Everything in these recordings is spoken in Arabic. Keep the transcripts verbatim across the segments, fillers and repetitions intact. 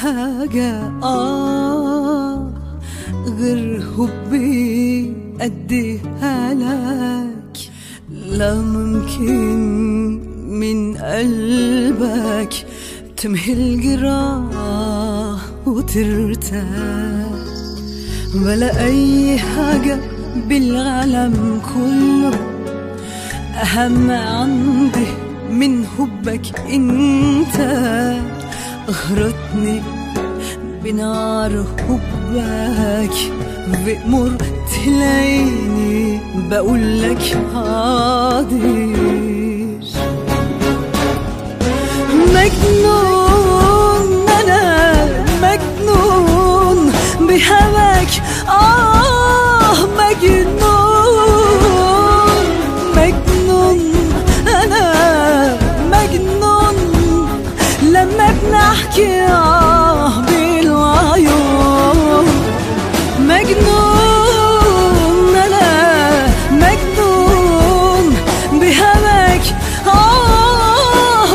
حاجة آه غير حبي أديها لك، لا ممكن من قلبك تمحي الجراح وترتاح، ولا أي حاجة بالعالم كله أهم عندي من حبك انت. أغرتني بنار حبك بأمر تلاقيني بقولك حاضر. مجنون أنا مجنون بهواك آه مجنون مجنون أنا مجنون لما بنحكي آه بالعيون. مجنون أنا مجنون بهواك آه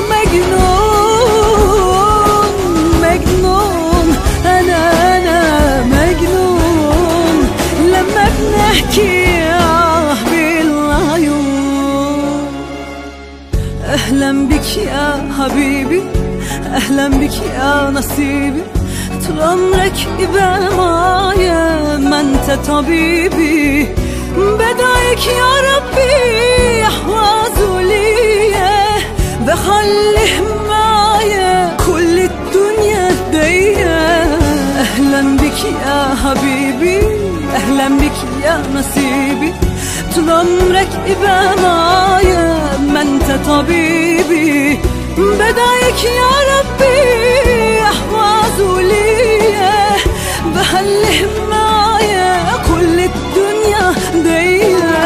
مجنون مجنون أنا أنا مجنون لما بنحكي آه بالعيون. أهلا بك يا حبيبي، أهلا بك يا نصيبي، طول عمرك يبقى معايا ما انت طبيبي. بدعيك يا ربي احفظه ليا، بخليه معايا كل الدنيا ديا. أهلا بك يا حبيبي، أهلا بك يا نصيبي، طول عمرك يبقى معايا ما انت طبيبي. بدعيك يا ربي احفظه ليا، بخليه معايا كل الدنيا ديا.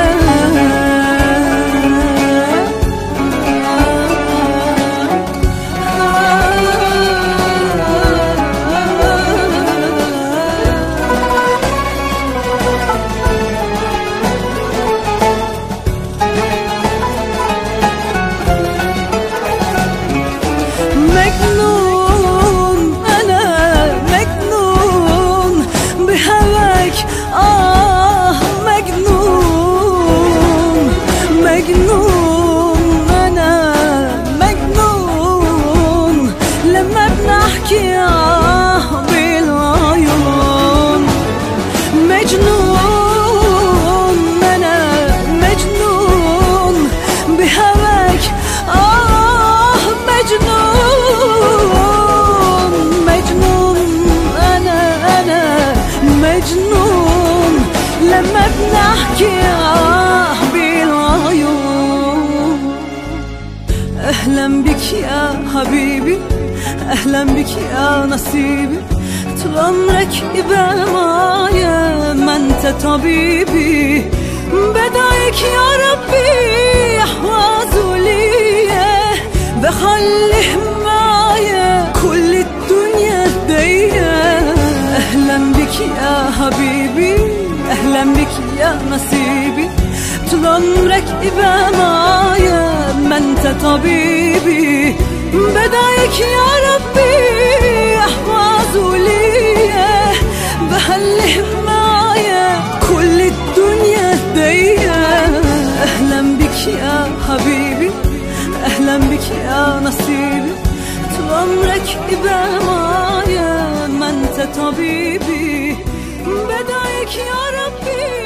مجنون أنا مجنون بهواك آه مجنون مجنون أنا مجنون لما بنحكي آه بالعيون. مجنون أنا مجنون بهواك آه مجنون مجنون أنا أنا مجنون لما بنحكي آه بالعيون. أهلا بك يا حبيبي، أهلا بك يا نصيبي، طول عمرك يبقى معايا ما انت طبيبي. بدعيك يا ربي احفظه ليا، بخليه معايا كل الدنيا ديا. أهلا بك يا حبيبي، أهلا بك يا نصيبي، طول عمرك يبقى معايا ما انت طبيبي. بدعيك يا ربي احفظه ليا، بخليه معايا كل الدنيا ديا. أهلا بك يا حبيبي، أهلا بك يا نصيبي، طول عمرك يبقى معايا ما انت طبيبي. بدعيك يا ربي